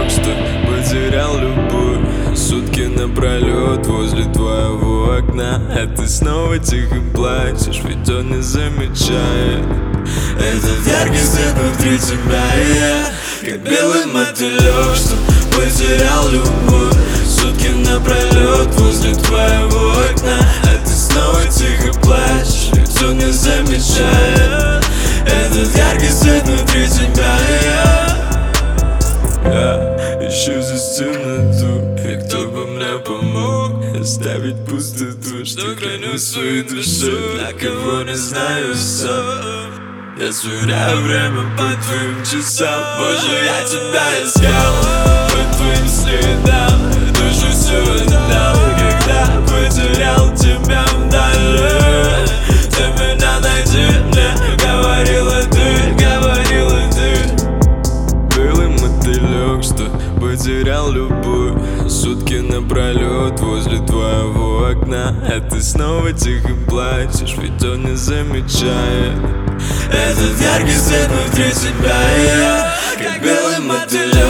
что потерял любовь. Сутки напролет возле твоего окна, а ты снова тихо плачешь, ведь он не замечает. Этот яркий свет внутри тебя, и я как белый мотылек, что потерял любовь. Сутки напролет возле твоего окна, а ты снова тихо плачешь, ведь он не замечает. Этот яркий свет внутри тебя, и я ищу здесь темноту, и кто бы мне помог оставить пустоту, что храню в своей душе, для кого не знаю сам. Я сверяю время по твоим часам. Боже, я тебя искал по твоим следам, душу всю отдал, когда потерял тебя вдали. Ты меня найди, мне говорила ты. Белый мотылек, что потерял любовь. Сутки напролет возле твоего окна, а ты снова тихо плачешь, ведь он не замечает. Этот яркий свет внутри тебя, и я как белый мотылек.